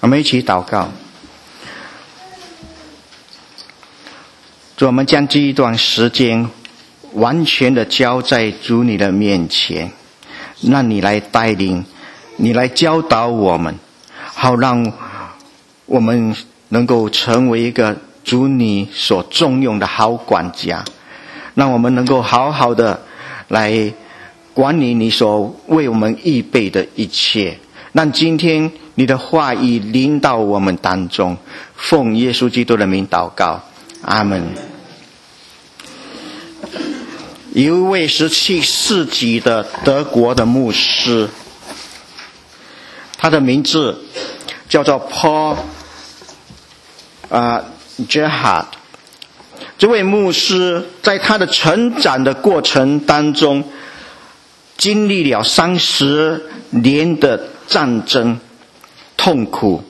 们一起祷告。主，我们将这一段时间完全的交在主你的面前，让你来带领，你来教导我们，好让我们能够成为一个主你所重用的好管家，让我们能够好好的来管理你所为我们预备的一切，让今天你的话语临到我们当中。奉耶稣基督的名祷告，阿们。有一位17世纪的德国的牧师，他的名字叫做 Paul Gerhardt。这位牧师在他的成长的过程当中，经历了30年的战争痛苦，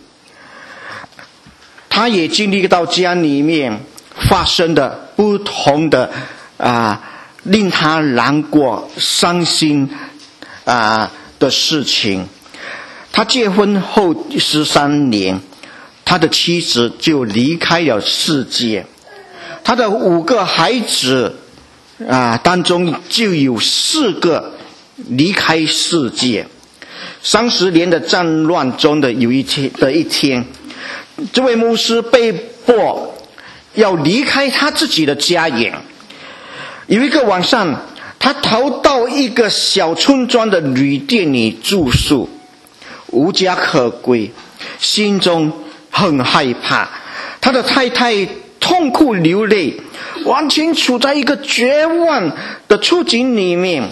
他也经历到家里面发生的不同的令他难过伤心的事情。他结婚后13年，他的妻子就离开了世界，他的5个孩子当中就有4个离开世界。30年的战乱中的一天，这位牧师被迫要离开他自己的家园。有一个晚上，他逃到一个小村庄的旅店里住宿，无家可归，心中很害怕。他的太太痛哭流泪，完全处在一个绝望的处境里面。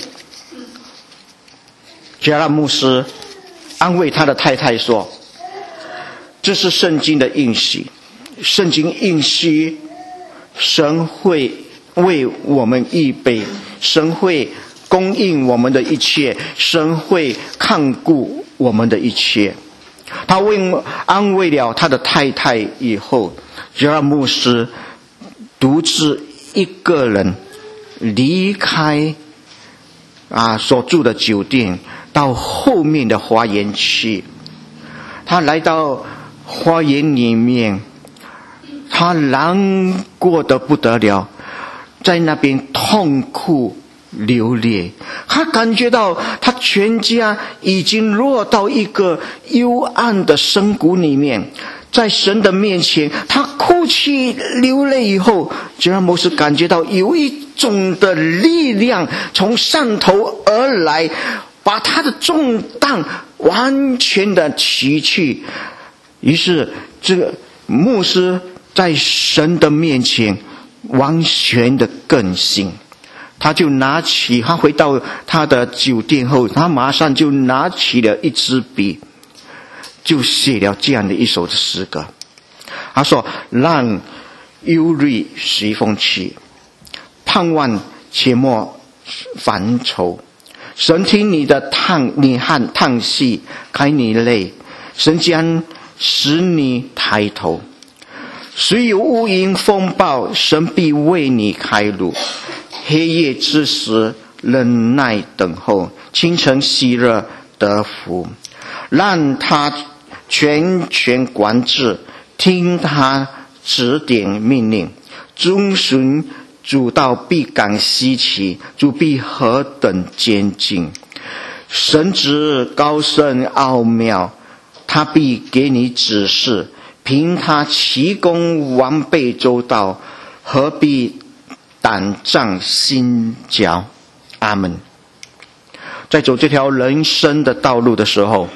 杰拉牧师安慰他的太太说，这是圣经的应许，圣经应许神会为我们预备，神会供应我们的一切，神会看顾我们的一切。他安慰了他的太太以后，杰拉牧师独自一个人离开所住的酒店，到后面的花园去。他来到花园里面，他难过得不得了，在那边痛哭流泪。他感觉到他全家已经落到一个幽暗的深谷里面，在神的面前他哭泣流泪以后，杰拉牧师感觉到有一种的力量从上头而来，把他的重担完全的提去。于是这个牧师在神的面前完全的更新。他回到他的酒店后，他马上就拿起了一支笔，就写了这样的一首诗歌。他说，让忧虑随风去，盼望切莫烦愁。神听你的叹息，开你泪，神将使你抬头。虽有乌云风暴，神必为你开路。黑夜之时，忍耐等候，清晨喜乐得福。让他全权管制，听他指点命令，遵循主道必感稀奇，主必何等坚定。神旨高深奥妙，他必给你指示，凭他奇功完备周到，何必胆战心焦。阿们。在走这条人生的道路的时候，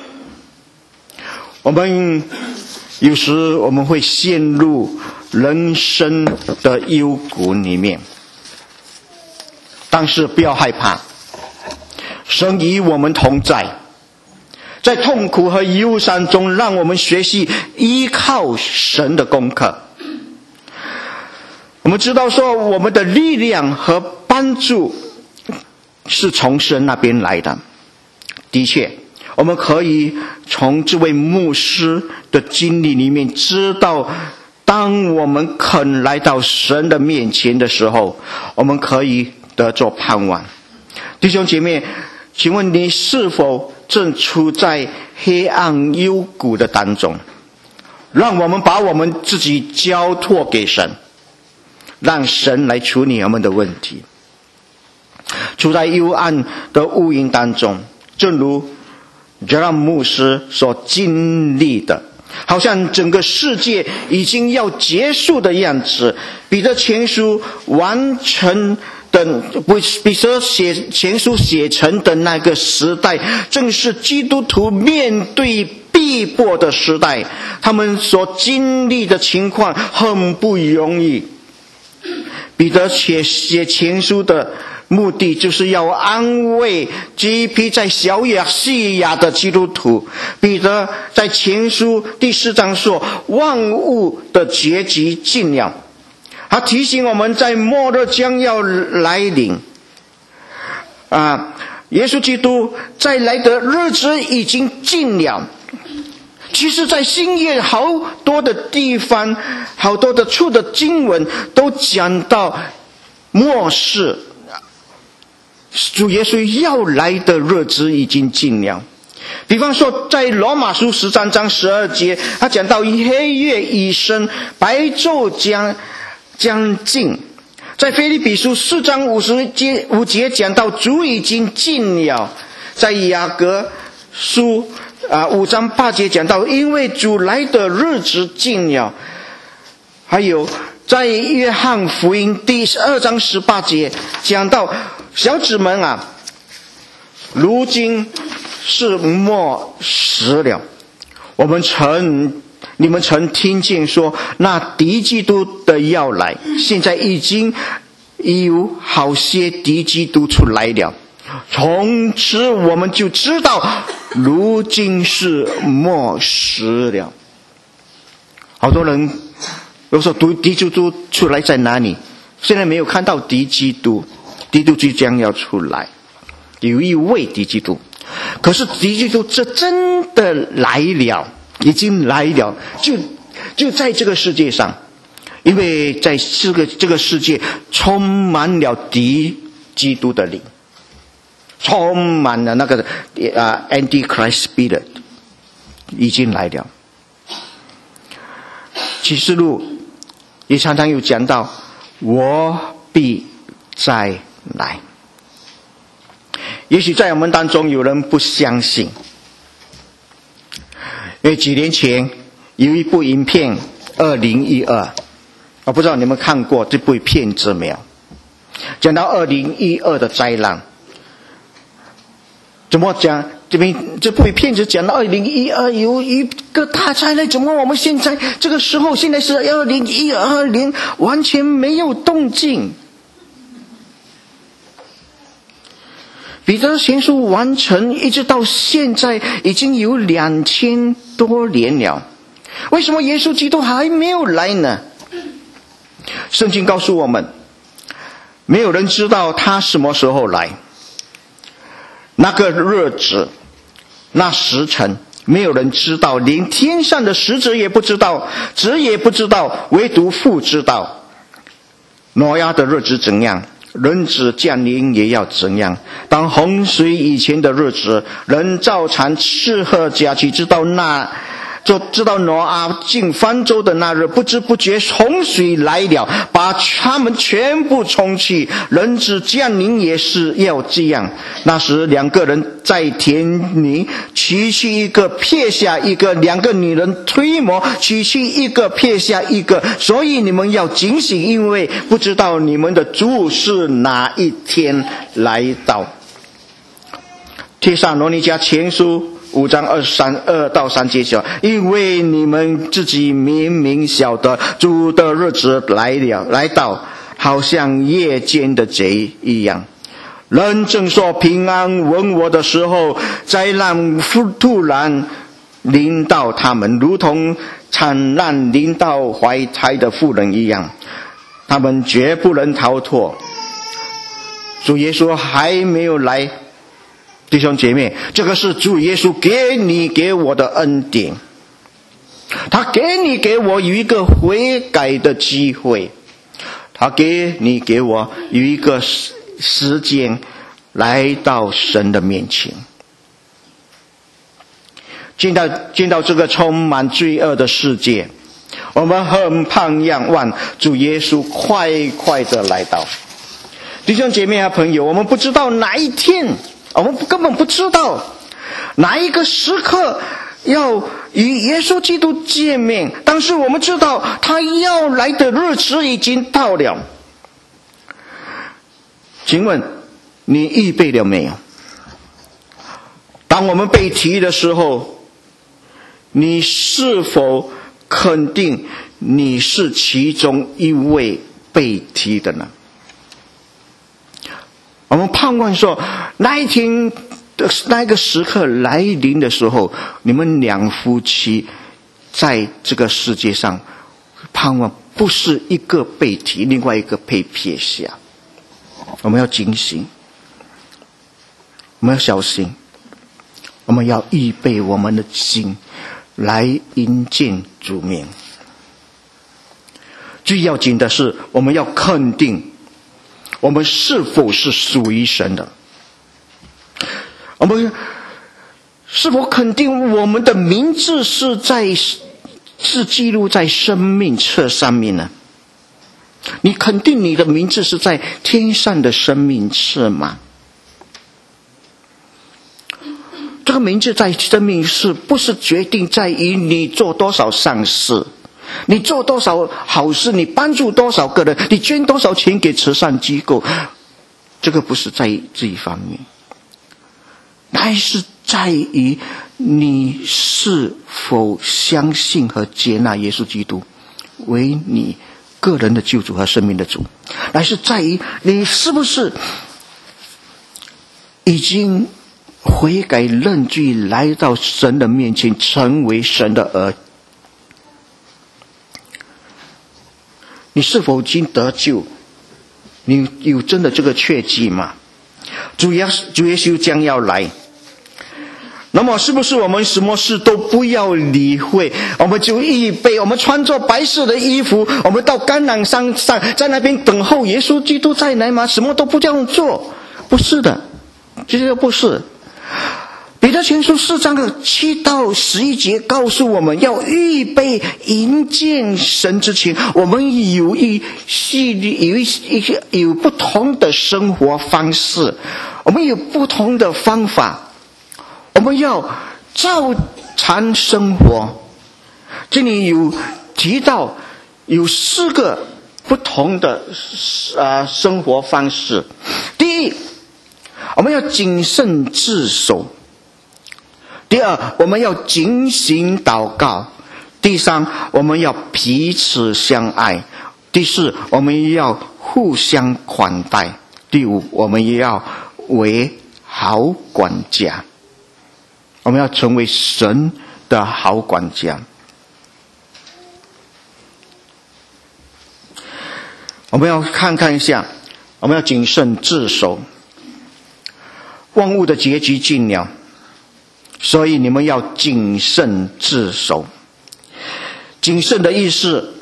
有时我们会陷入人生的幽谷里面，但是不要害怕，神与我们同在。在痛苦和忧伤中，让我们学习依靠神的功课。我们知道说，我们的力量和帮助是从神那边来的。的确，我们可以从这位牧师的经历里面知道，当我们肯来到神的面前的时候，我们可以得着盼望。弟兄姐妹，请问你是否正处在黑暗幽谷的当中？ 让我们把我们自己交托给神，让神来处理我们的问题。处在幽暗的乌云当中，正如杰拉牧师所经历的，好像整个世界已经要结束的样子。彼得前书完成的，彼得前书写成的那个时代，正是基督徒面对逼迫的时代，他们所经历的情况很不容易。彼得写前书的目的就是要安慰这一批在小亚细亚的基督徒。彼得在前书第4章说，万物的结局近了。他提醒我们在末日将要来临耶稣基督再来的日子已经近了。其实在新约好多的地方，好多的处的经文都讲到末世，主耶稣要来的日子已经近了。比方说在罗马书13章12节，他讲到黑夜已深，白昼将近。在腓立比书4章5节讲到主已经近了。在雅各书5章8节讲到因为主来的日子近了。还有在约翰福音第2章18节讲到，小子们如今是末时了。你们曾听见说那敌基督的要来，现在已经有好些敌基督出来了。从此我们就知道如今是末时了。好多人都说敌基督出来在哪里？现在没有看到敌基督，敌基督即将要出来，有一位敌基督。可是敌基督这真的来了，已经来了，就在这个世界上。因为在这个世界充满了敌基督的灵，充满了那个Antichrist Spirit 已经来了。启示录也常常有讲到，我必再来。也许在我们当中有人不相信，因为几年前有一部影片2012，我不知道你们看过这部片子没有？讲到2012的灾难，怎么讲？这部片子讲到2012有一个大灾难，怎么我们现在这个时候，现在是2012年，完全没有动静。彼得前书完成一直到现在已经有2000多年了，为什么耶稣基督还没有来呢？圣经告诉我们，没有人知道他什么时候来，那个日子那时辰没有人知道，连天上的使者也不知道，子也不知道，唯独父知道。挪亚的日子怎样，人子降临也要怎样。当洪水以前的日子，人照常吃喝家去，知道挪亚进方舟的那日，不知不觉洪水来了，把他们全部冲去。人子降临也是要这样。那时2个人在田里，取去一个撇下一个，2个女人推磨，取去一个撇下一个。所以你们要警醒，因为不知道你们的主是哪一天来到。帖撒罗尼迦前书5章2到3节讲，因为你们自己明明晓得主的日子来到，好像夜间的贼一样。人正说平安稳我的时候，灾难突然临到他们，如同惨难临到怀胎的妇人一样，他们绝不能逃脱。主耶稣还没有来，弟兄姐妹，这个是主耶稣给你给我的恩典，他给你给我有一个悔改的机会，他给你给我有一个时间来到神的面前。 见到这个充满罪恶的世界，我们很盼望主耶稣快快的来到。弟兄姐妹啊，朋友，我们不知道哪一天，我们根本不知道哪一个时刻要与耶稣基督见面，但是我们知道他要来的日子已经到了。请问你预备了没有？当我们被提的时候，你是否肯定你是其中一位被提的呢？我们盼望说，那一天那个时刻来临的时候，你们两夫妻在这个世界上，盼望不是一个被提，另外一个被撇下。我们要警醒，我们要小心，我们要预备我们的心来迎见主面。最要紧的是，我们要肯定我们是否是属于神的。我们是否肯定我们的名字是记录在生命册上面呢？你肯定你的名字是在天上的生命册吗？这个名字在生命册不是决定在于你做多少善事，你做多少好事，你帮助多少个人，你捐多少钱给慈善机构，这个不是在这一方面，乃是在于你是否相信和接纳耶稣基督为你个人的救主和生命的主，乃是在于你是不是已经悔改认罪，来到神的面前，成为神的儿。你是否已经得救？你有真的这个确据吗？主耶稣将要来，那么是不是我们什么事都不要理会，我们就预备，我们穿着白色的衣服，我们到橄榄山上，在那边等候耶稣基督再来吗？什么都不这样做？不是的，这个不是。彼得前书4章的7到11节告诉我们，要预备迎见神之前，我们有不同的生活方式，我们有不同的方法，我们要照常生活。这里有提到有4个不同的生活方式。第一，我们要谨慎自守；第二，我们要警醒祷告；第三，我们要彼此相爱；第四，我们要互相款待；第五，我们也要为好管家。我们要成为神的好管家。我们要看一下，我们要谨慎自守。万物的结局近了，所以你们要谨慎自守。谨慎的意思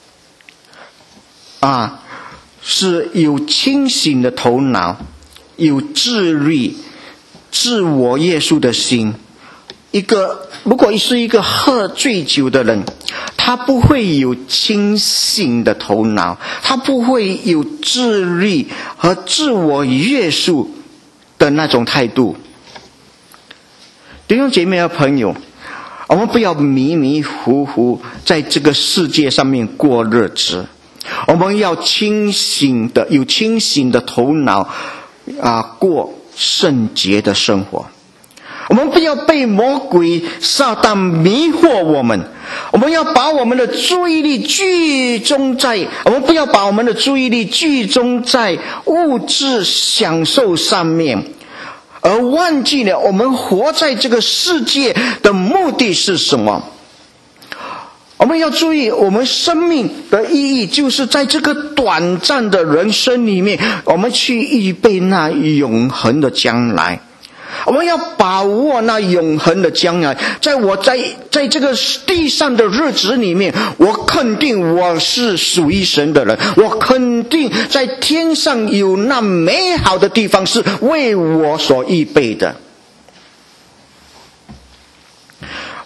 是有清醒的头脑，有自律、自我约束的心。如果是一个喝醉酒的人，他不会有清醒的头脑，他不会有自律和自我约束的那种态度。弟兄姐妹和朋友，我们不要迷迷糊糊在这个世界上面过日子，我们要有清醒的头脑过圣洁的生活。我们不要被魔鬼撒旦迷惑我们，我们要把我们的注意力集中在，我们不要把我们的注意力集中在物质享受上面，而忘记了我们活在这个世界的目的是什么。我们要注意，我们生命的意义就是在这个短暂的人生里面，我们去预备那永恒的将来。我们要把握那永恒的将来。在这个地上的日子里面，我肯定我是属于神的人，我肯定在天上有那美好的地方是为我所预备的。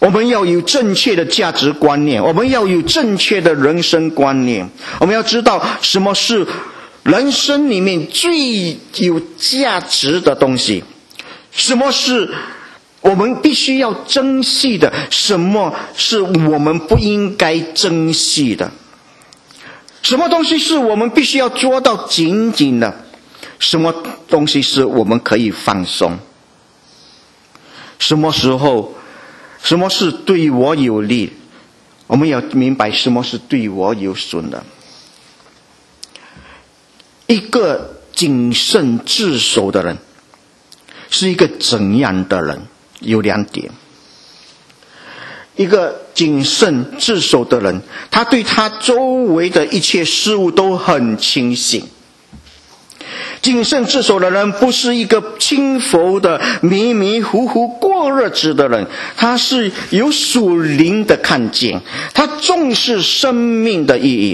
我们要有正确的价值观念，我们要有正确的人生观念。我们要知道什么是人生里面最有价值的东西，什么是我们必须要珍惜的，什么是我们不应该珍惜的，什么东西是我们必须要做到紧紧的，什么东西是我们可以放松，什么时候什么是对我有利，我们要明白什么是对我有损的。一个谨慎自守的人是一个怎样的人？有2点。一个谨慎自守的人，他对他周围的一切事物都很清醒。谨慎自守的人不是一个轻浮的迷迷糊糊过日子的人，他是有属灵的看见，他重视生命的意义。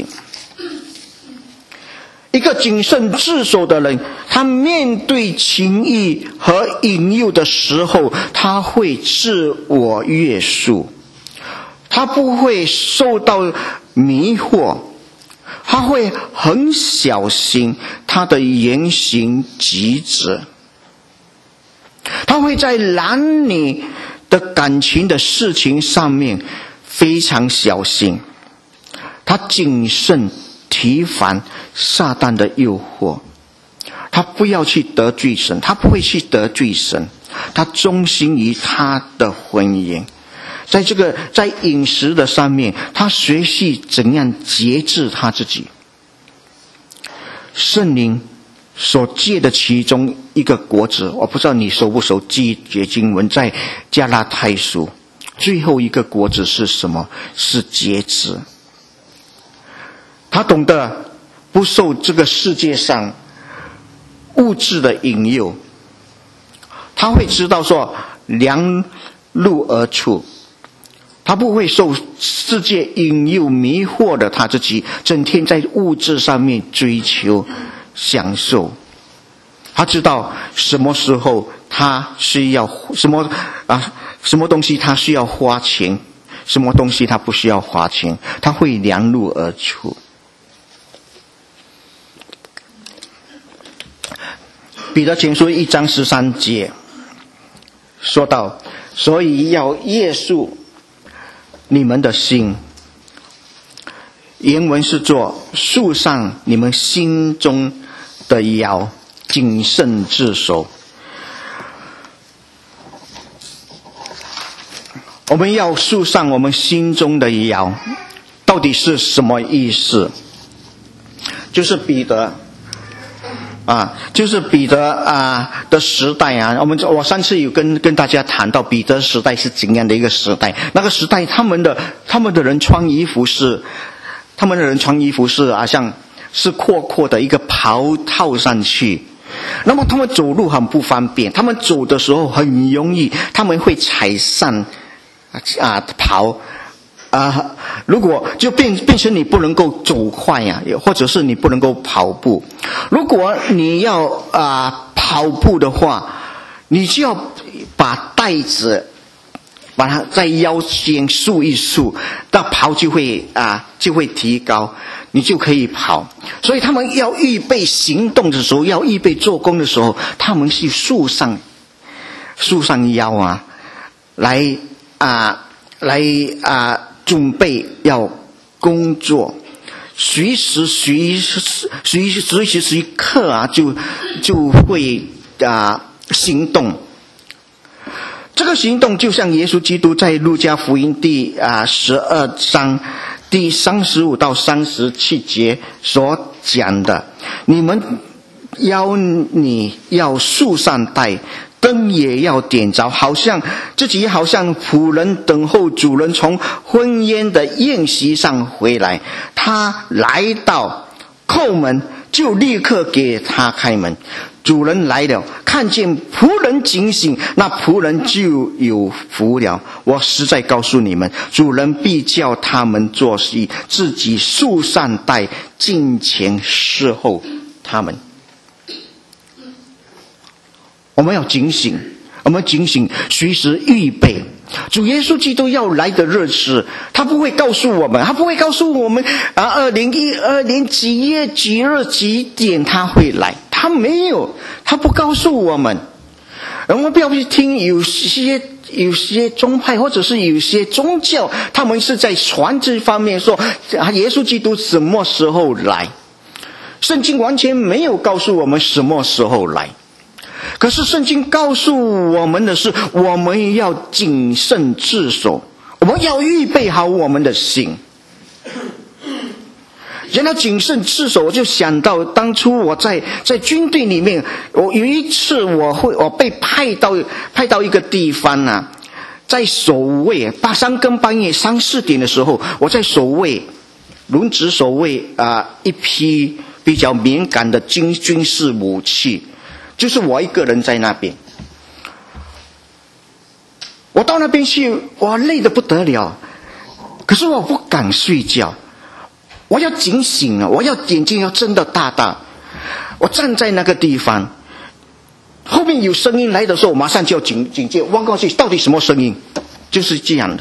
一个谨慎自守的人，他面对情欲和引诱的时候，他会自我约束，他不会受到迷惑，他会很小心他的言行举止，他会在男女的感情的事情上面非常小心，他谨慎提防撒旦的诱惑，他不要去得罪神，他不会去得罪神，他忠心于他的婚姻。在饮食的上面，他学习怎样节制他自己。圣灵所借的其中一个果子，我不知道你熟不熟记经文，在加拉太书最后一个果子是什么？是节制。他懂得不受这个世界上物质的引诱，他会知道说量入而出，他不会受世界引诱迷惑的他自己整天在物质上面追求享受。他知道什么时候他需要什么东西他需要花钱，什么东西他不需要花钱，他会量入而出。彼得前书1章13节说到，所以要约束你们的心，原文是做束上你们心中的摇，谨慎自守。我们要束上我们心中的摇，到底是什么意思？就是彼得的时代啊，我上次有跟大家谈到彼得时代是怎样的一个时代。那个时代他们的人穿衣服是像是阔的一个袍套上去，那么他们走路很不方便，他们走的时候很容易他们会踩上袍如果就变成你不能够走快呀，或者是你不能够跑步。如果你要跑步的话，你就要把带子把它在腰间束一束，那跑就会提高，你就可以跑。所以他们要预备行动的时候，要预备做工的时候，他们是束上腰来准备要工作，随时刻就会行动。这个行动就像耶稣基督在路加福音第12章第35到37节所讲的，你们要束上带，灯也要点着，自己好像仆人等候主人从婚宴的宴席上回来，他来到叩门，就立刻给他开门。主人来了，看见仆人警醒，那仆人就有福了。我实在告诉你们，主人必叫他们做事，自己束上带，进前侍候他们。我们要警醒，随时预备主耶稣基督要来的日子，他不会告诉我们2012年几月几日几点他会来，他没有，他不告诉我们。我们不要去听有些宗派或者是有些宗教，他们是在传这方面说耶稣基督什么时候来，圣经完全没有告诉我们什么时候来。可是圣经告诉我们的是，我们要谨慎自守，我们要预备好我们的心。讲到谨慎自守，我就想到当初我在军队里面，我有一次我被派到一个地方啊，在守卫3更半夜3、4点的时候，我在守卫轮值守卫一批比较敏感的军事武器，就是我一个人在那边。我到那边去，我累得不得了，可是我不敢睡觉，我要警醒了，我要眼睛要睁得大大。我站在那个地方，后面有声音来的时候，我马上就要警戒，望过去到底什么声音，就是这样的。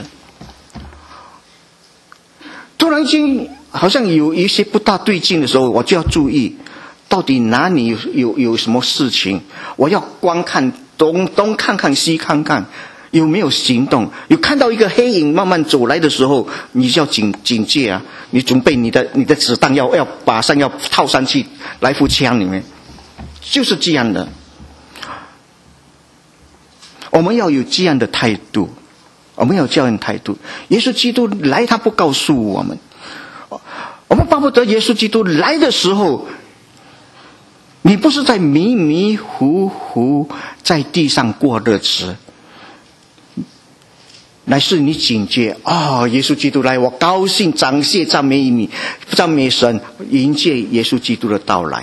突然间好像有一些不大对劲的时候，我就要注意到底哪里有什么事情，我要观看东看看西看看有没有行动。有看到一个黑影慢慢走来的时候，你就要警戒啊，你准备你的子弹要马上要套上去来福枪里面，就是这样的。我们要有这样的态度，耶稣基督来他不告诉我们，我们巴不得耶稣基督来的时候，你不是在迷迷糊糊在地上过日子，乃是你警戒耶稣基督来，我高兴感谢赞美你，赞美神，迎接耶稣基督的到来。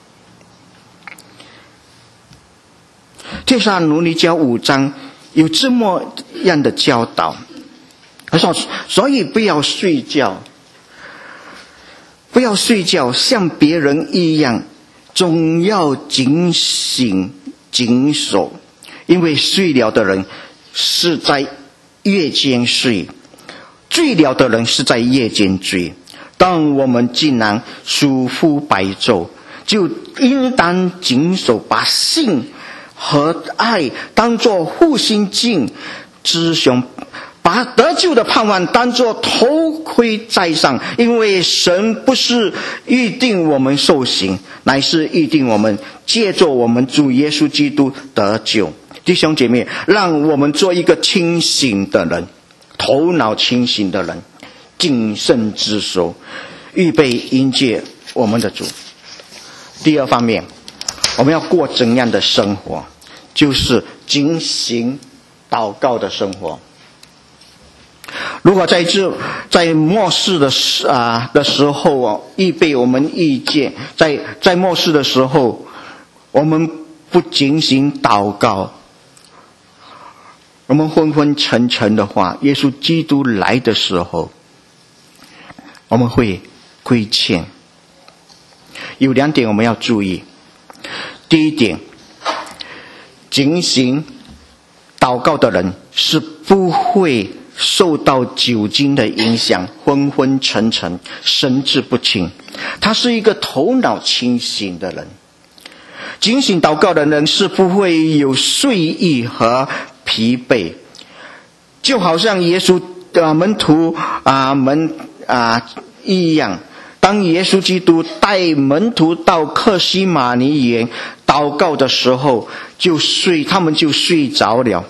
帖撒罗尼迦5章有这么样的教导，所以不要睡觉像别人一样，总要警醒谨守，因为睡了的人是在夜间睡，醉了的人是在夜间醉。当我们既然疏忽白昼，就应当谨守，把信和爱当作护心镜之胸，把得救的盼望当作头盔戴上，因为神不是预定我们受刑，乃是预定我们借着我们主耶稣基督得救。弟兄姐妹，让我们做一个清醒的人，头脑清醒的人，谨慎自守，预备迎接我们的主。第二方面，我们要过怎样的生活，就是警醒祷告的生活。如果在末世的时候预备我们意见，在末世的时候我们不警醒祷告，我们昏昏沉沉的话，耶稣基督来的时候我们会亏欠。有2点我们要注意。第一点，警醒祷告的人是不会受到酒精的影响，昏昏沉沉，神志不清，他是一个头脑清醒的人。警醒祷告的人是不会有睡意和疲惫，就好像耶稣的门徒一样，当耶稣基督带门徒到客西马尼园祷告的时候，他们就睡着了。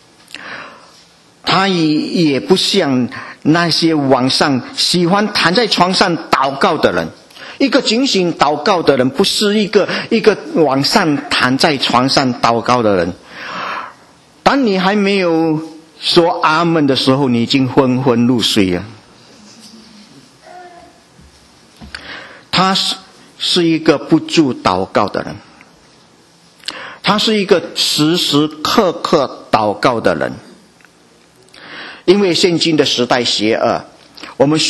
他也不像那些晚上喜欢躺在床上祷告的人。一个警醒祷告的人不是一个晚上躺在床上祷告的人。当你还没有说阿们的时候，你已经昏昏入睡了。他是一个不住祷告的人，他是一个时时刻刻祷告的人。因为现今的时代邪恶，我们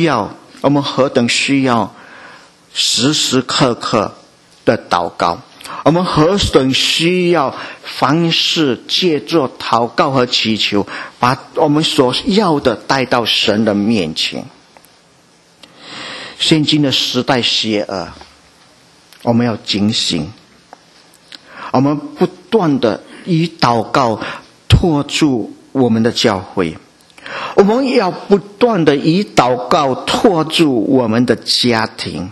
何等需要时时刻刻的祷告。 我们何等需要凡事借着祷告和祈求，把我们所要的带到神的面前。现今的时代邪恶，我们要警醒，我们不断的以祷告托住我们的教会，我们要不断的以祷告托住我们的家庭，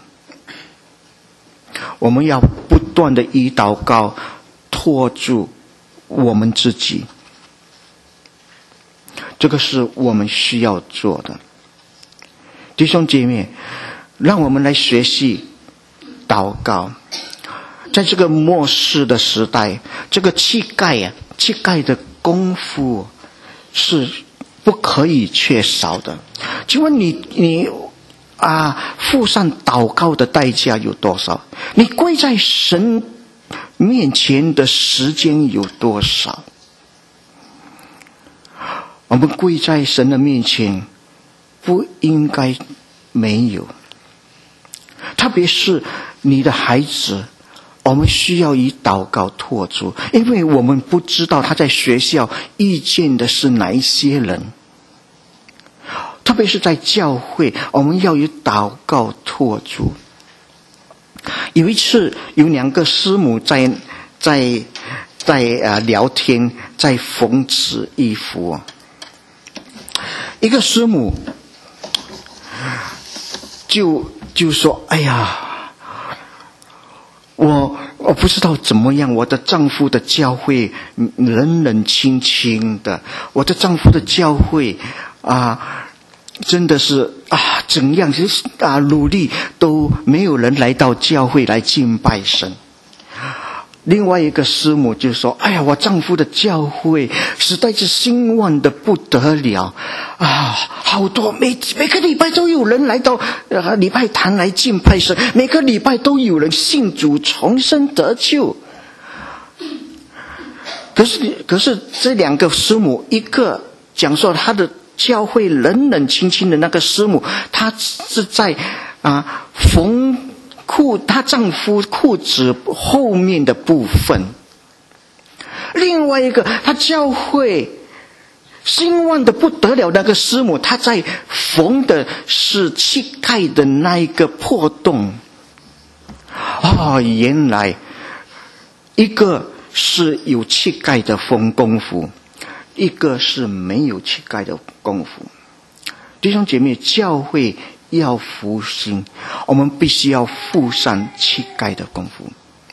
我们要不断的以祷告托住我们自己。这个是我们需要做的。弟兄姐妹，让我们来学习祷告。在这个末世的时代，这个乞丐的功夫是不可以缺少的。请问你付上祷告的代价有多少？你跪在神面前的时间有多少？我们跪在神的面前不应该没有，特别是你的孩子，我们需要以祷告托住，因为我们不知道他在学校遇见的是哪一些人。特别是在教会，我们要以祷告托住。有一次，有2个师母在聊天，在缝制衣服。一个师母就说：“哎呀，我不知道怎么样，我的丈夫的教会冷冷清清的，我的丈夫的教会真的是怎样努力都没有人来到教会来敬拜神。”另外一个师母就说：“哎呀，我丈夫的教会实在是兴旺的不得了好多每个礼拜都有人来到礼拜堂来敬拜神，每个礼拜都有人信主重生得救。”可是这2个师母，一个讲说他的教会冷冷清清的那个师母，她是在缝她丈夫裤子后面的部分。另外一个，她教会兴旺的不得了那个师母，她在缝的是乞丐的那一个破洞。原来一个是有乞丐的缝功夫，一个是没有乞丐的功夫。弟兄姐妹，教会要复兴，我们必须要付上乞丐的功夫。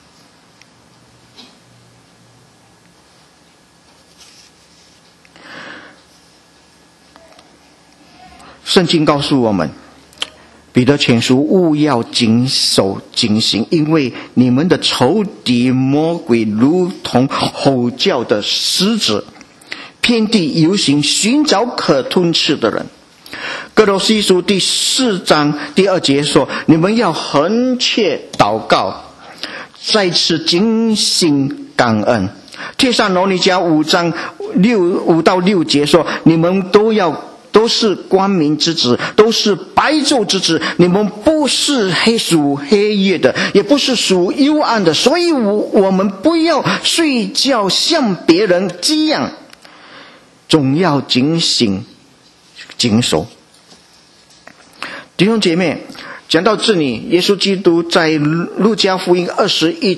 圣经告诉我们，彼得前书务要谨守警醒，因为你们的仇敌魔鬼如同吼叫的狮子，遍地游行，寻找可吞吃的人。哥罗西书第4章第2节说：“你们要恒切祷告，再次警醒感恩。”帖撒罗尼迦5章5到6节说：“你们都是光明之子，都是白昼之子，你们不是属黑夜的，也不是属幽暗的，所以我们不要睡觉像别人这样，总要警醒谨守。”弟兄姐妹，讲到这里，耶稣基督在路加福音21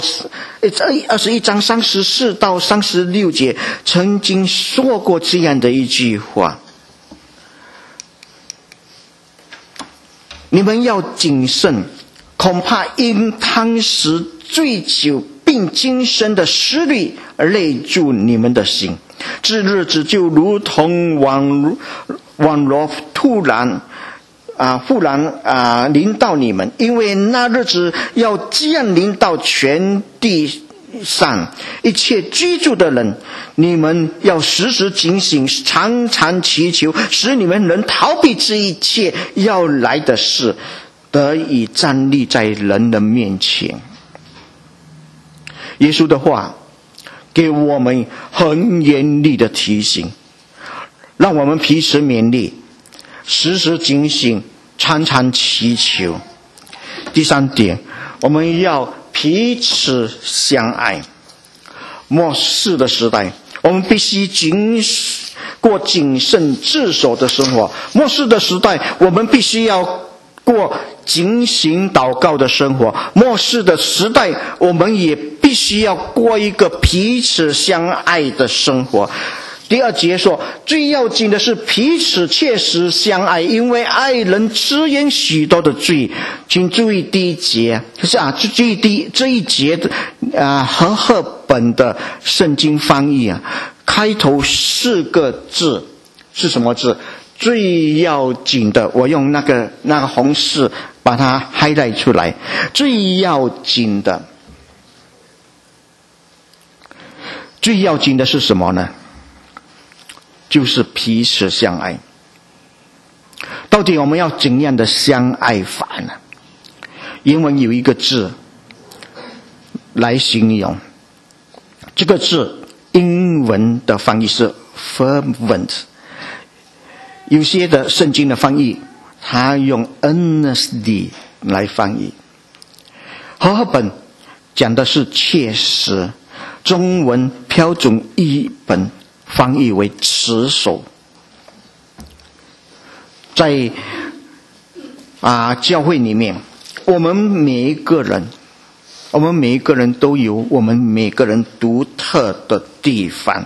章34到36节曾经说过这样的一句话：“你们要谨慎，恐怕因贪食醉酒并今生的思虑而累住你们的心，这日子就如同网罗忽然临到你们，因为那日子要降临到全地上一切居住的人。你们要时时警醒，常常祈求，使你们能逃避这一切要来的事，得以站立在人的面前。”耶稣的话给我们很严厉的提醒，让我们彼此勉励，时时警醒，常常祈求。第3点，我们要彼此相爱。末世的时代，我们必须过谨慎自守的生活。末世的时代，我们必须要过警醒祷告的生活。末世的时代，我们也必须要过一个彼此相爱的生活。第二节说，最要紧的是彼此切实相爱，因为爱人遮掩许多的罪。请注意第一节，这一节的和合本的圣经翻译开头4个字是什么字？最要紧的，我用那个红字把它 highlight 出来。最要紧的，最要紧的是什么呢？就是彼此相爱。到底我们要怎样的相爱法呢？英文有一个字来形容，这个字英文的翻译是 fervent， 有些的圣经的翻译它用 earnestly 来翻译。和合本讲的是切实，中文标准译本翻译为持守。在教会里面，我们每一个人都有我们每个人独特的地方，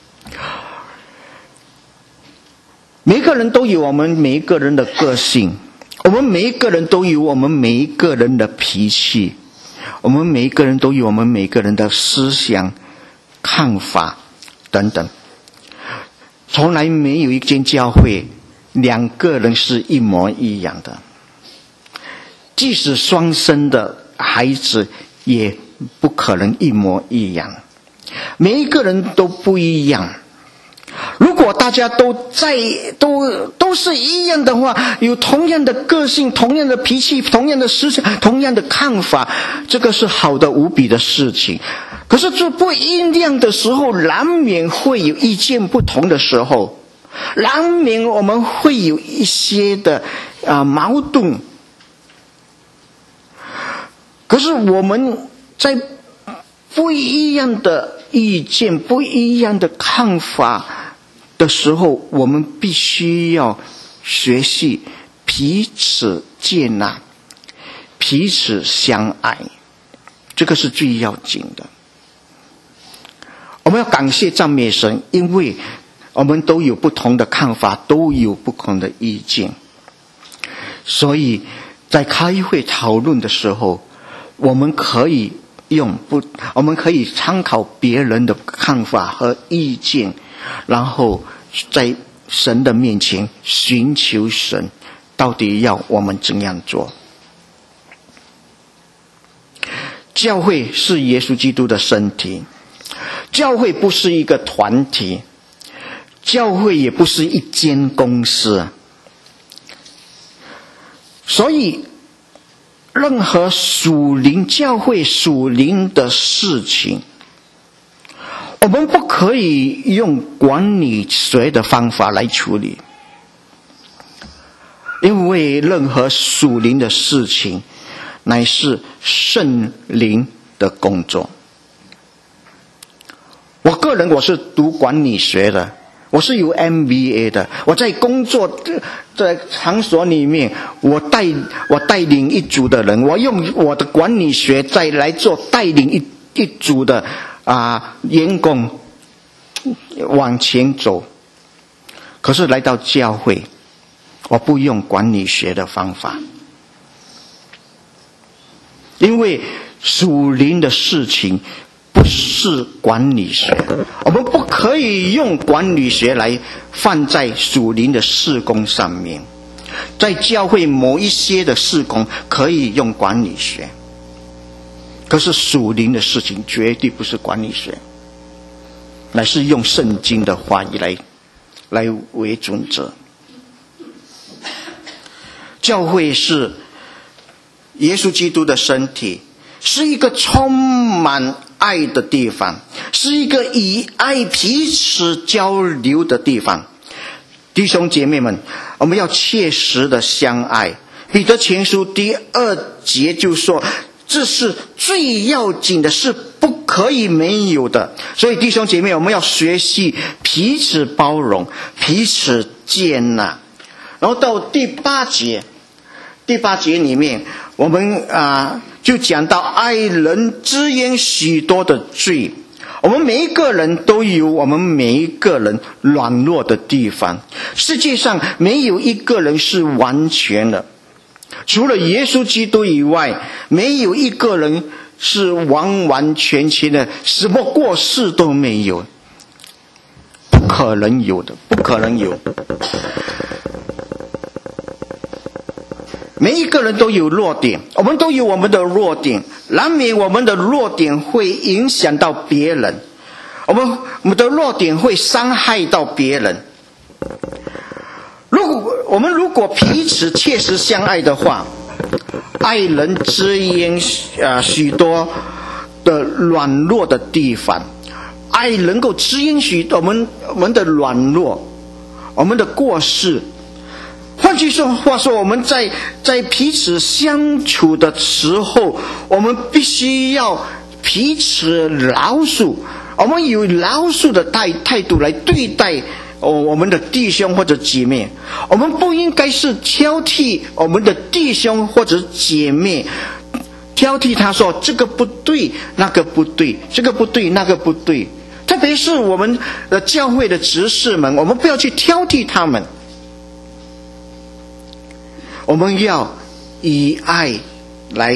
每个人都有我们每一个人的个性，我们每一个人都有我们每一个人的脾气，我们每一个人都有我们每个人的思想看法等等。从来没有一间教会2个人是一模一样的，即使双生的孩子也不可能一模一样，每一个人都不一样。如果大家都是一样的话，有同样的个性、同样的脾气、同样的思想、同样的看法，这个是好的无比的事情。可是这不一样的时候，难免会有意见不同的时候，难免我们会有一些的矛盾。可是我们在不一样的意见、不一样的看法的时候，我们必须要学习彼此接纳，彼此相爱，这个是最要紧的。我们要感谢赞美神，因为我们都有不同的看法，都有不同的意见，所以在开会讨论的时候，我们可以参考别人的看法和意见，然后在神的面前寻求神到底要我们怎样做。教会是耶稣基督的身体，教会不是一个团体，教会也不是一间公司，所以任何教会属灵的事情，我们不可以用管理学的方法来处理，因为任何属灵的事情乃是圣灵的工作。我个人我是读管理学的，我是有 MBA 的，我在工作在场所里面，我带领一组的人，我用我的管理学再来做带领一组的员工往前走。可是来到教会，我不用管理学的方法，因为属灵的事情不是管理学，我们不可以用管理学来放在属灵的事工上面。在教会某一些的事工可以用管理学，可是属灵的事情绝对不是管理学，乃是用圣经的话语来为准则。教会是耶稣基督的身体，是一个充满爱的地方，是一个以爱彼此交流的地方。弟兄姐妹们，我们要切实的相爱。彼得前书第2节就说， 这是最要紧的，是不可以没有的。所以弟兄姐妹，我们要学习彼此包容，彼此接纳。然后到第八节里面，我们就讲到爱人支援许多的罪。我们每一个人都有我们每一个人软弱的地方，世界上没有一个人是完全的，除了耶稣基督以外，没有一个人是完完全全的，什么过失都没有，不可能有的，不可能有。每一个人都有弱点，我们都有我们的弱点，难免我们的弱点会影响到别人，我们的弱点会伤害到别人。我们如果彼此切实相爱的话，爱人支援许多的软弱的地方，爱能够支援我们的软弱，我们的过失。换句话说，我们在彼此相处的时候，我们必须要彼此饶恕，我们有饶恕的态度来对待我们的弟兄或者姐妹。我们不应该是挑剔我们的弟兄或者姐妹，挑剔他说这个不对那个不对，这个不对那个不对。特别是我们的教会的执事们，我们不要去挑剔他们，我们要以爱来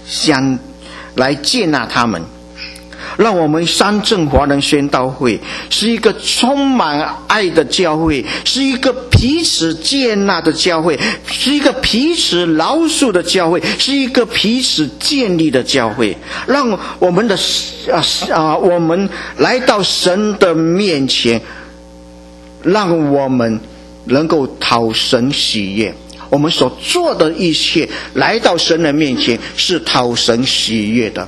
接纳他们。让我们三正华人宣道会是一个充满爱的教会，是一个彼此接纳的教会，是一个彼此饶恕的教会，是一个彼此建立的教会。让我们我们来到神的面前，让我们能够讨神喜悦。我们所做的一切来到神的面前是讨神喜悦的。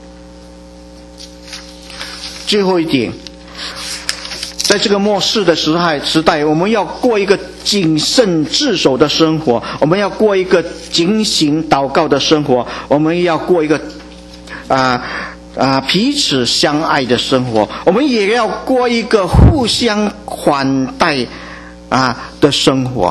最后一点，在这个末世的时代，我们要过一个谨慎自守的生活，我们要过一个警醒祷告的生活，我们要过一个彼此相爱的生活，我们也要过一个互相款待的生活。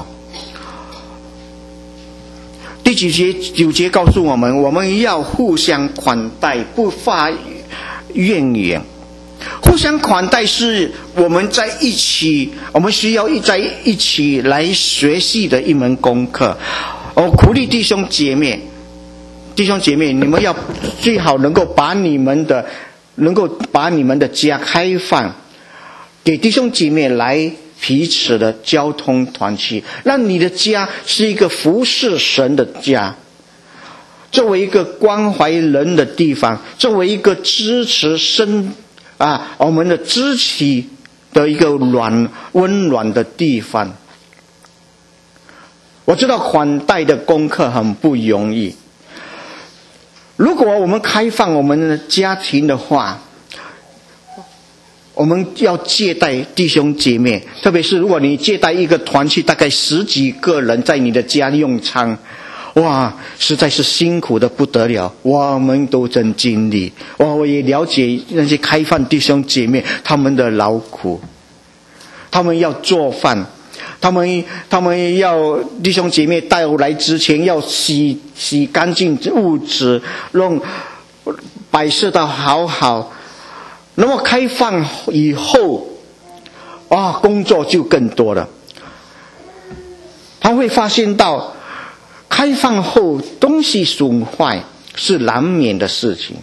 第9节告诉我们，我们要互相款待，不发怨言。互相款待是我们在一起，我们需要在一起来学习的一门功课。鼓励弟兄姐妹，你们要最好能够把你们的家开放给弟兄姐妹来彼此的交通团契，让你的家是一个服侍神的家，作为一个关怀人的地方，作为一个支持我们的肢体的一个温暖的地方。我知道款待的功课很不容易，如果我们开放我们的家庭的话，我们要接待弟兄姐妹，特别是如果你接待一个团契大概10几个人在你的家用餐，哇，实在是辛苦的不得了，我们都真经历。我也了解那些开饭弟兄姐妹他们的劳苦，他们要做饭，他们要弟兄姐妹带来之前要洗干净物质，弄摆设到好。那么开放以后工作就更多了。他会发现到开放后东西损坏是难免的事情，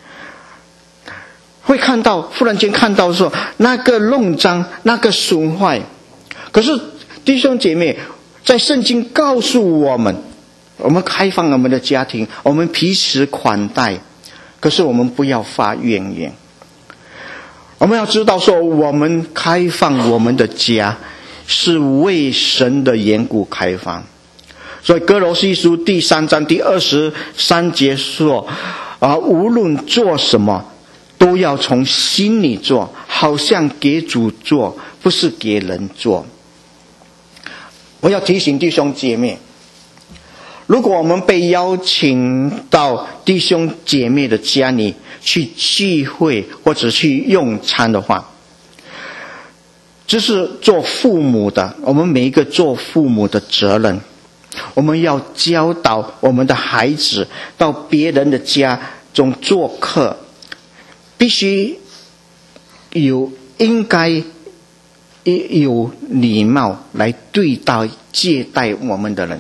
会忽然间看到说那个弄脏那个损坏，可是弟兄姐妹在圣经告诉我们，我们开放我们的家庭，我们彼此款待，可是我们不要发怨言。我们要知道说，我们开放我们的家是为神的缘故开放。所以哥罗西书第3章第23节说无论做什么都要从心里做，好像给主做，不是给人做。我要提醒弟兄姐妹， 如果我们被邀请到弟兄姐妹的家里去聚会或者去用餐的话，这是做父母的，我们每一个做父母的责任。我们要教导我们的孩子到别人的家中做客，必须应该有礼貌来对待接待我们的人。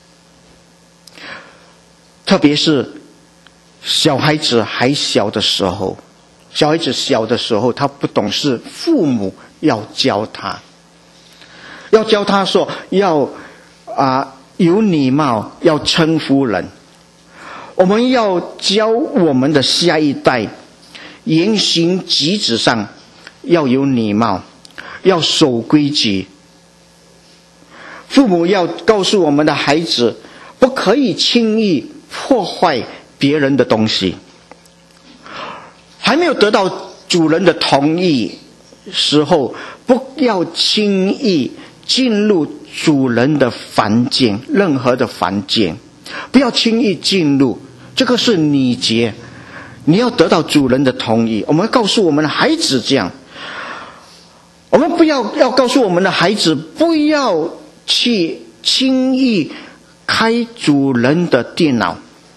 特别是小孩子还小的时候，他不懂事，父母要教他说要有礼貌，要称呼人。我们要教我们的下一代，言行举止上要有礼貌，要守规矩。父母要告诉我们的孩子，不可以轻易破坏别人的东西。还没有得到主人的同意时候，不要轻易进入主人的房间，任何的房间不要轻易进入，这个是礼节，你要得到主人的同意。我们告诉我们的孩子这样，我们要告诉我们的孩子，不要去轻易开主人的电脑，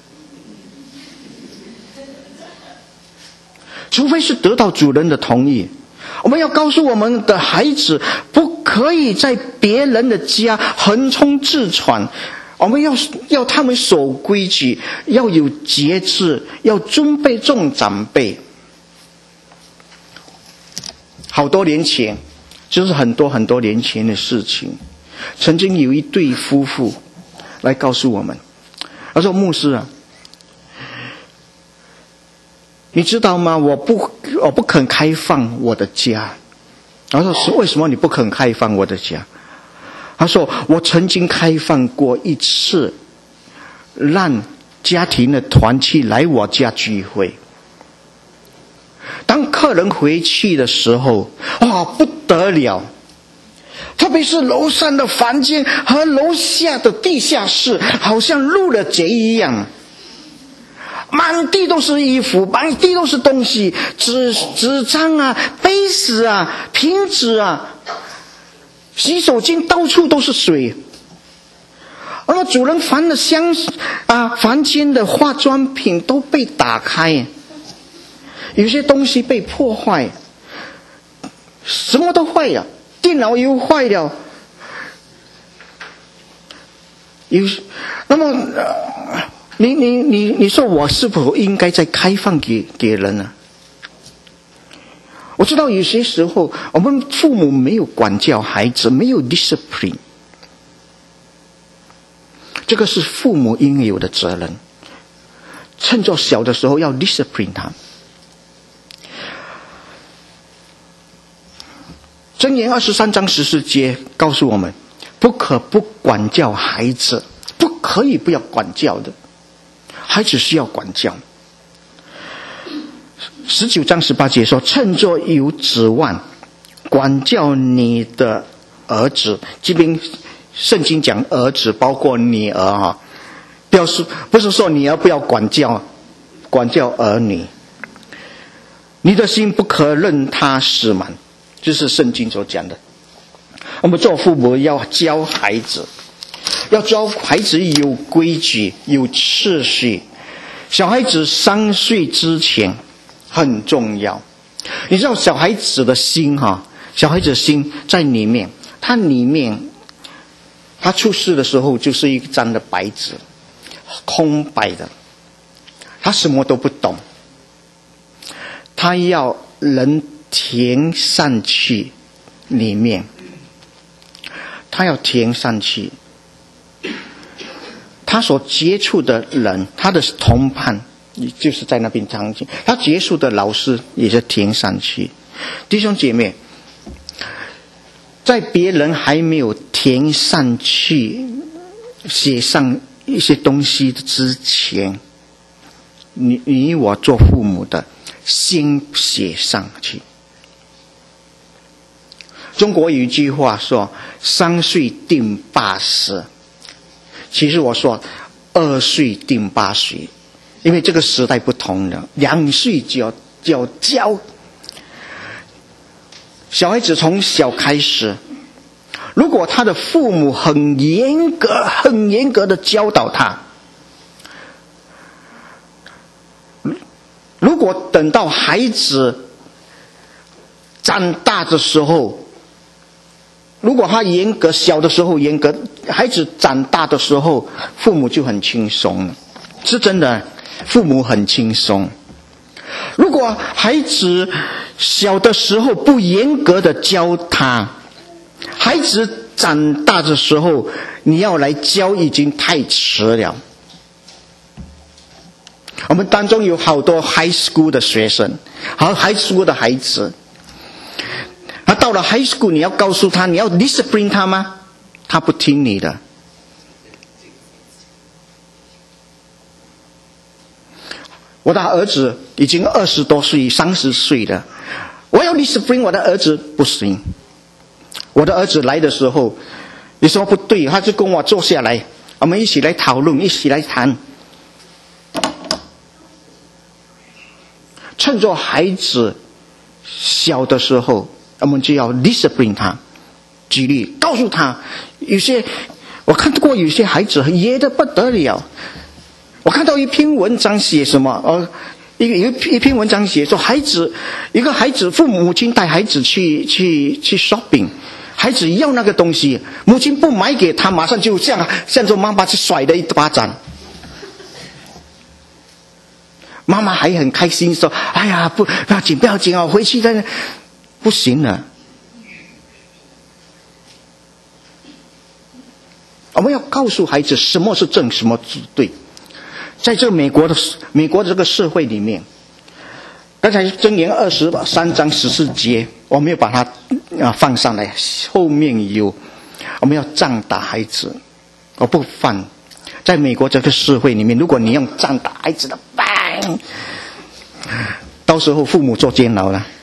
除非是得到主人的同意。我们要告诉我们的孩子，不可以在别人的家横冲直闯。我们要他们守规矩，要有节制，要尊重长辈。好多年前，就是很多年前的事情，曾经有一对夫妇来告诉我们，他说：牧师啊，你知道吗？我不肯开放我的家。然后说：为什么你不肯开放我的家？他说：我曾经开放过一次，让家庭的团契来我家聚会。当客人回去的时候，不得了，特别是楼上的房间和楼下的地下室，好像入了贼一样。满地都是衣服，满地都是东西，纸张啊，杯子啊，瓶子啊，洗手间到处都是水。那么主人房间的化妆品都被打开，有些东西被破坏，什么都坏了，电脑又坏了。那么你说我是否应该再开放给人呢？我知道有些时候我们父母没有管教孩子，没有 discipline， 这个是父母应有的责任。趁着小的时候要 discipline 他。箴言23章14节告诉我们，不可不管教孩子，不可以不要管教的，孩子是要管教。19章18节说，趁着有指望，管教你的儿子。这边圣经讲儿子包括女儿不是说女儿不要管教儿女。你的心不可任他死满，这是圣经所讲的。我们做父母要教孩子，要教孩子有规矩有秩序。小孩子3岁之前很重要。你知道小孩子的心在里面，他出世的时候就是一张的白纸，空白的，他什么都不懂，他要人填上去里面，他要填上去。他所接触的人，他的同伴就是在那边场景，他接触的老师也是填上去。弟兄姐妹，在别人还没有填上去写上一些东西之前，你我做父母的先写上去。中国有一句话说，3岁定8十。其实我说 2岁定8岁，因为这个时代不同了，2岁就要教。小孩子从小开始，如果他的父母很严格的教导他，如果等到孩子长大的时候，如果他严格，小的时候严格，孩子长大的时候，父母就很轻松了，是真的，父母很轻松。如果孩子小的时候不严格的教他，孩子长大的时候你要来教已经太迟了。我们当中有好多 high school 的学生，好 high school 的孩子，他到了 high school 你要告诉他，你要 discipline 他吗？他不听你的。我的儿子已经20多岁30岁了，我要 discipline 我的儿子不行。我的儿子来的时候，你说不对，他就跟我坐下来，我们一起来讨论，一起来谈。趁着孩子小的时候，我们就要 discipline 他。举例，告诉他，我看过有些孩子野得不得了。我看到一篇文章写什么？一篇文章写说，一个孩子母亲带孩子去 shopping， 孩子要那个东西，母亲不买给他，马上就向着妈妈去甩了一巴掌。妈妈还很开心说：“哎呀，不要紧，不要紧啊，回去再不行了。”我们要告诉孩子什么是正，什么是对。在这个美国的这个社会里面，刚才箴言23章14节，我没有把它放上来，后面有我们要杖打孩子，我不放。在美国这个社会里面，如果你用杖打孩子的，到时候父母坐监牢了，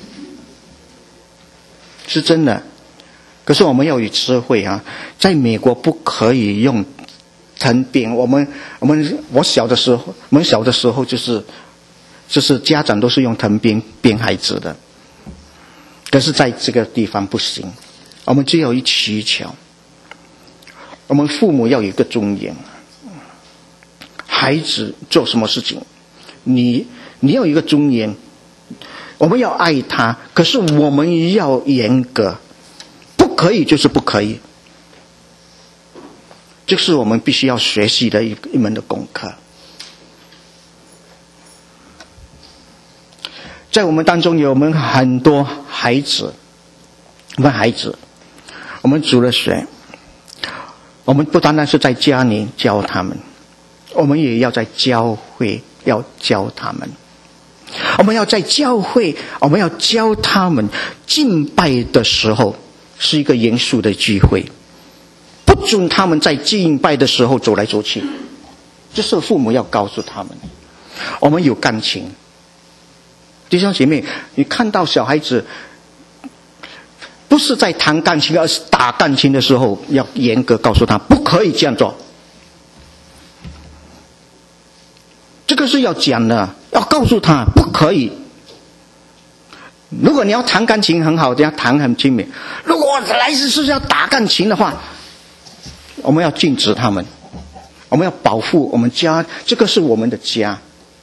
是真的。可是我们要有智慧啊，在美国不可以用藤鞭。我们小的时候就是家长都是用藤鞭鞭孩子的，可是在这个地方不行，我们只有一取巧。我们父母要有一个尊严，孩子做什么事情，你要有一个尊严，我们要爱他，可是我们要严格，不可以就是不可以。这是我们必须要学习的一门的功课。在我们当中有我们很多孩子，我们主了学，我们不单单是在家里教他们，我们也要在教会要教他们。我们要在教会，我们要教他们敬拜的时候是一个严肃的聚会，不准他们在敬拜的时候走来走去，这是父母要告诉他们。我们有感情，弟兄姐妹，你看到小孩子不是在弹钢琴，而是打钢琴的时候，要严格告诉他不可以这样做。这个是要讲的，要告诉他不可以。如果你要弹钢琴很好，要弹很精美。如果来自是要打钢琴的话，我们要禁止他们，我们要保护我们家，这个是我们的家。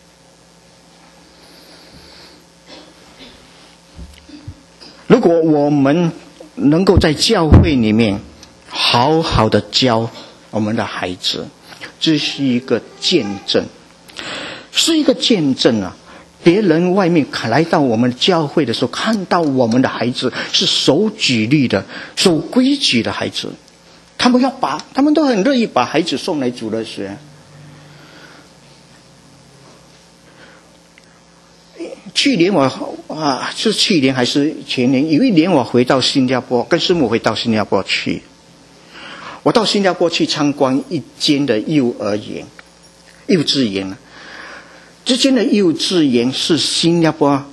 如果我们能够在教会里面好好的教我们的孩子，这是一个见证，是一个见证啊！别人外面来到我们教会的时候，看到我们的孩子是守纪律的、守规矩的孩子，他们都很乐意把孩子送来主日学。去年是去年还是前年，有一年我回到新加坡，跟师母回到新加坡去。我到新加坡去参观一间的幼稚园。这间的幼稚园是新加坡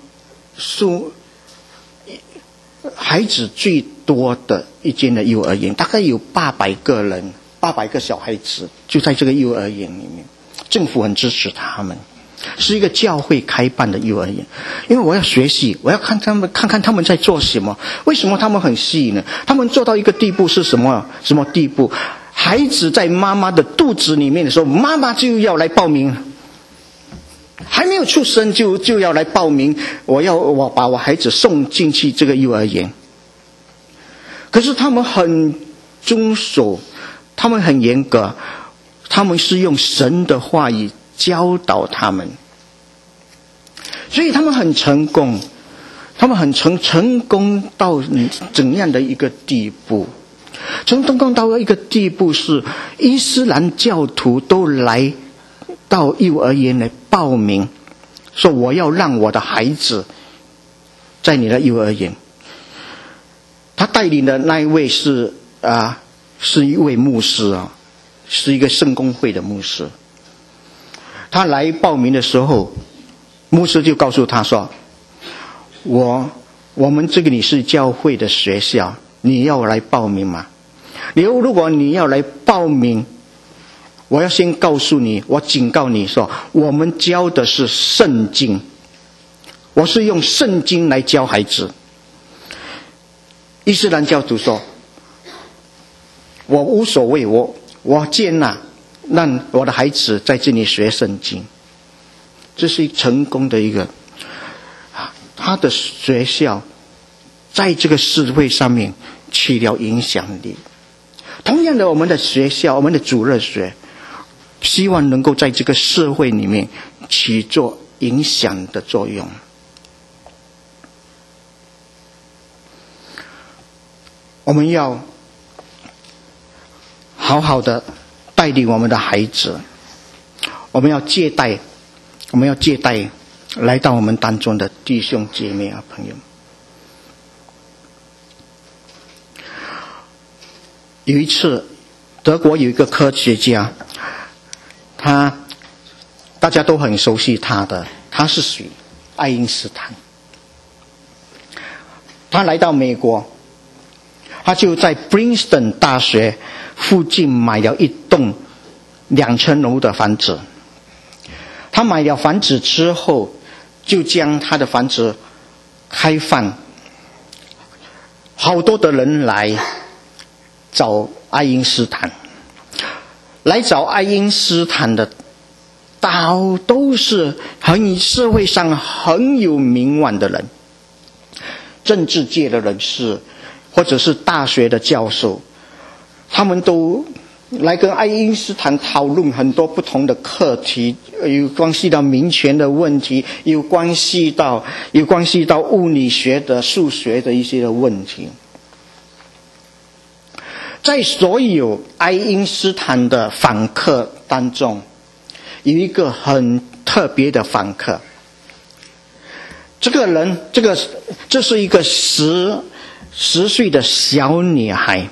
孩子最多的一间的幼儿园，大概有800个人 800个小孩子就在这个幼儿园里面，政府很支持他们，是一个教会开办的幼儿园。因为我要学习，我要看看他们在做什么，为什么他们很细呢？他们做到一个地步是什么地步？孩子在妈妈的肚子里面的时候，妈妈就要来报名，还没有出生就要来报名，我把我孩子送进去这个幼儿园。可是他们很遵守，他们很严格，他们是用神的话语教导他们，所以他们很成功，他们很成功到怎样的一个地步？成功到一个地步是伊斯兰教徒都来到幼儿园来报名，说我要让我的孩子在你的幼儿园。他带领的那一位是一位牧师啊，是一个圣公会的牧师。他来报名的时候，牧师就告诉他说：我们这个你是教会的学校，你要来报名吗？如果你要来报名，我要先告诉你，我警告你说，我们教的是圣经，我是用圣经来教孩子。伊斯兰教徒说，我无所谓，我接纳让我的孩子在这里学圣经。这是成功的一个，他的学校在这个社会上面起了影响力。同样的，我们的学校，我们的主日学，希望能够在这个社会里面起做影响的作用。我们要好好的带领我们的孩子，我们要接待来到我们当中的弟兄姐妹啊，朋友。有一次，德国有一个科学家，大家都很熟悉他是谁？爱因斯坦。他来到美国，他就在 Princeton 大学附近买了一栋2层楼的房子。他买了房子之后，就将他的房子开放，好多的人来找爱因斯坦。来找爱因斯坦的都是社会上很有名望的人，政治界的人士，或者是大学的教授，他们都来跟爱因斯坦讨论很多不同的课题，有关系到民权的问题，有关系到物理学的、数学的一些的问题。在所有爱因斯坦的访客当中，有一个很特别的访客。这个人，这是一个10岁的小女孩。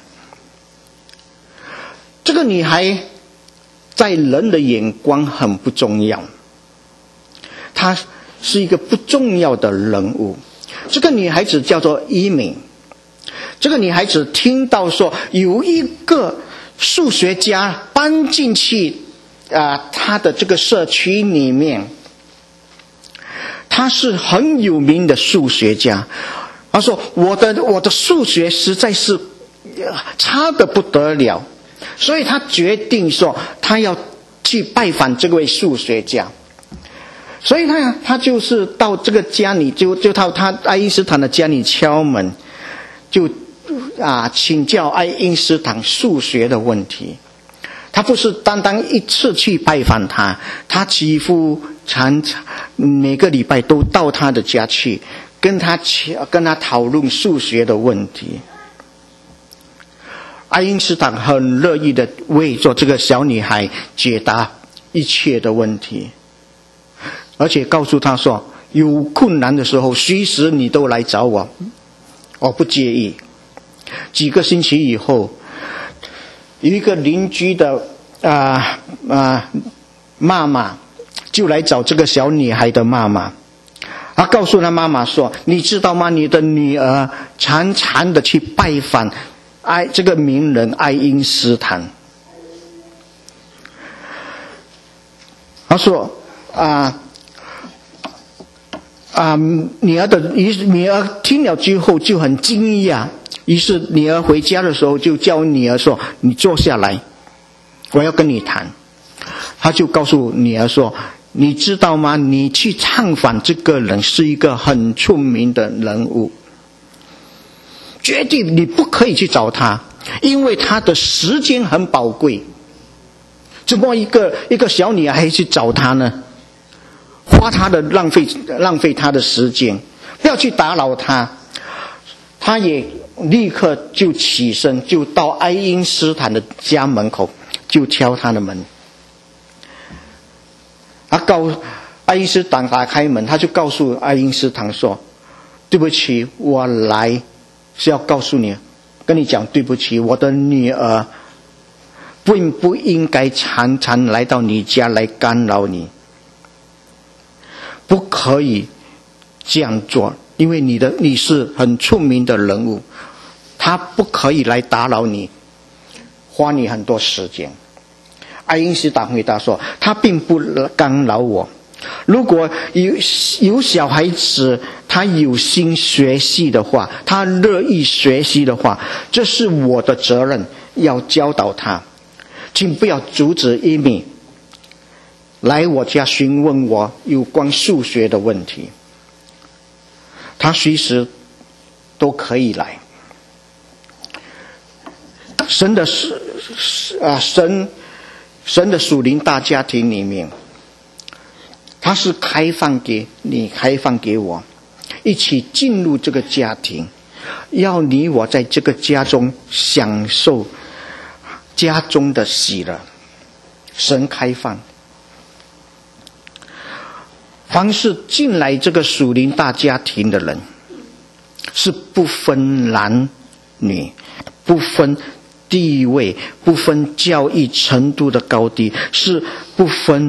这个女孩在人的眼光很不重要，她是一个不重要的人物。这个女孩子叫做伊敏。这个女孩子听到说有一个数学家搬进去她的这个社区里面，他是很有名的数学家。他说我的数学实在是差得不得了，所以他决定说他要去拜访这位数学家。所以他就是到这个家里，就到他爱因斯坦的家里敲门，就请教爱因斯坦数学的问题。他不是单单一次去拜访他几乎每个礼拜都到他的家去，跟他讨论数学的问题。爱因斯坦很乐意的为这个小女孩解答一切的问题，而且告诉她说，有困难的时候随时你都来找我，我不介意。几个星期以后，有一个邻居的妈妈就来找这个小女孩的妈妈。她告诉她妈妈说，你知道吗，你的女儿常常的去拜访这个名人爱因斯坦。 他说女儿听了之后就很惊讶，于是女儿回家的时候就叫女儿说：“你坐下来，我要跟你谈。”他就告诉女儿说：“你知道吗？你去探访这个人是一个很出名的人物，绝对你不可以去找他，因为他的时间很宝贵。怎么一个小女孩去找他呢？花他的浪费他的时间，不要去打扰他。”他也立刻就起身，就到爱因斯坦的家门口，就敲他的门。爱因斯坦打开门，他就告诉爱因斯坦说：“对不起，我来是要告诉你，跟你讲对不起，我的女儿并不应该常常来到你家来干扰你，不可以这样做，因为你是很出名的人物，他不可以来打扰你，花你很多时间。”爱因斯坦回答说：“他并不干扰我。如果有小孩子他有心学习的话，他乐意学习的话，这是我的责任，要教导他。请不要阻止伊米来我家询问我有关数学的问题，他随时都可以来。”神的属灵大家庭里面，他是开放给你，开放给我，一起进入这个家庭，要你我在这个家中享受家中的喜乐。神开放，凡是进来这个属灵大家庭的人，是不分男女，不分地位，不分教育程度的高低，是不分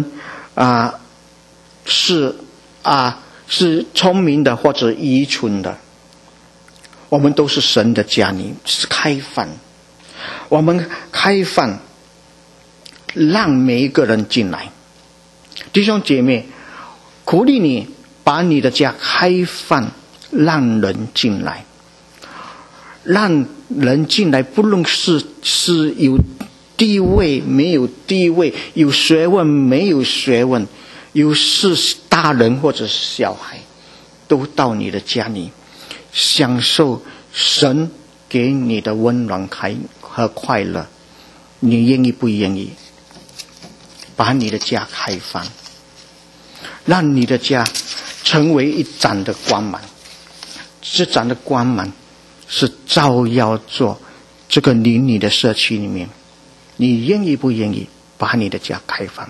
是聪明的或者愚蠢的。我们都是神的家里，是开放，我们开放让每一个人进来。弟兄姐妹，鼓励你把你的家开放，让人进来，让人进来，不论是有地位没有地位，有学问没有学问，有是大人或者是小孩，都到你的家里享受神给你的温暖和快乐。你愿意不愿意把你的家开放，让你的家成为一盏的光芒？这盏的光芒是照耀做这个你的社区里面，你愿意不愿意把你的家开放？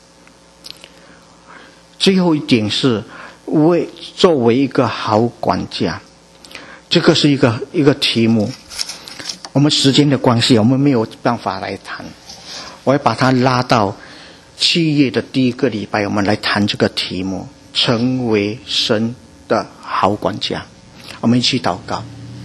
最后一点是作为一个好管家，这个是一个题目，我们时间的关系我们没有办法来谈，我要把它拉到7月的第1个礼拜，我们来谈这个题目，成为神的好管家。我们一起祷告。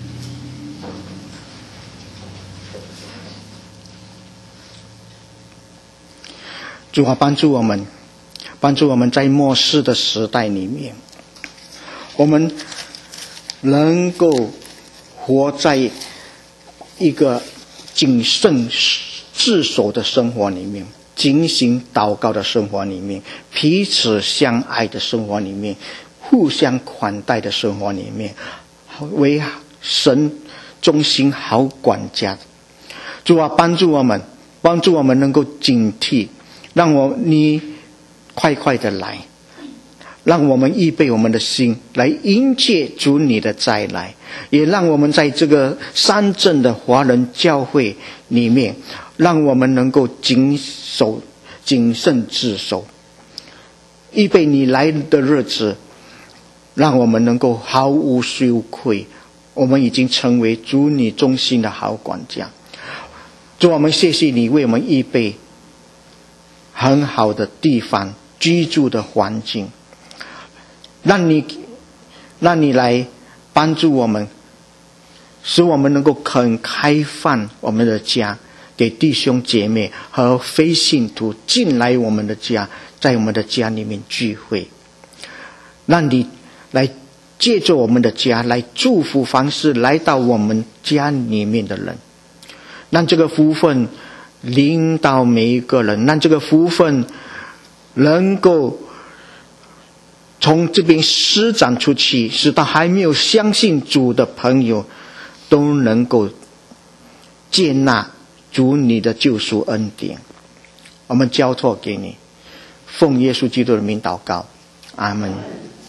主啊，帮助我们在末世的时代里面，我们能够活在一个谨慎自守的生活里面，警醒祷告的生活里面，彼此相爱的生活里面，互相款待的生活里面，为神中心好管家。主啊，帮助我们能够警惕，让你快快的来，让我们预备我们的心来迎接主你的再来，也让我们在这个三镇的华人教会里面，让我们能够谨慎自守，预备你来的日子，让我们能够毫无羞愧，我们已经成为主你中心的好管家。主，我们谢谢你为我们预备很好的地方，居住的环境，让你来帮助我们，使我们能够肯开放我们的家给弟兄姐妹和非信徒进来我们的家， 在我们的家里面聚会，让你来借着我们的家来祝福方式来到我们家里面的人，让这个福分临到每一个人，让这个福分能够从这边施展出去，使到还没有相信主的朋友都能够接纳主你的救赎恩典。我们交托给你，奉耶稣基督的名祷告，阿们。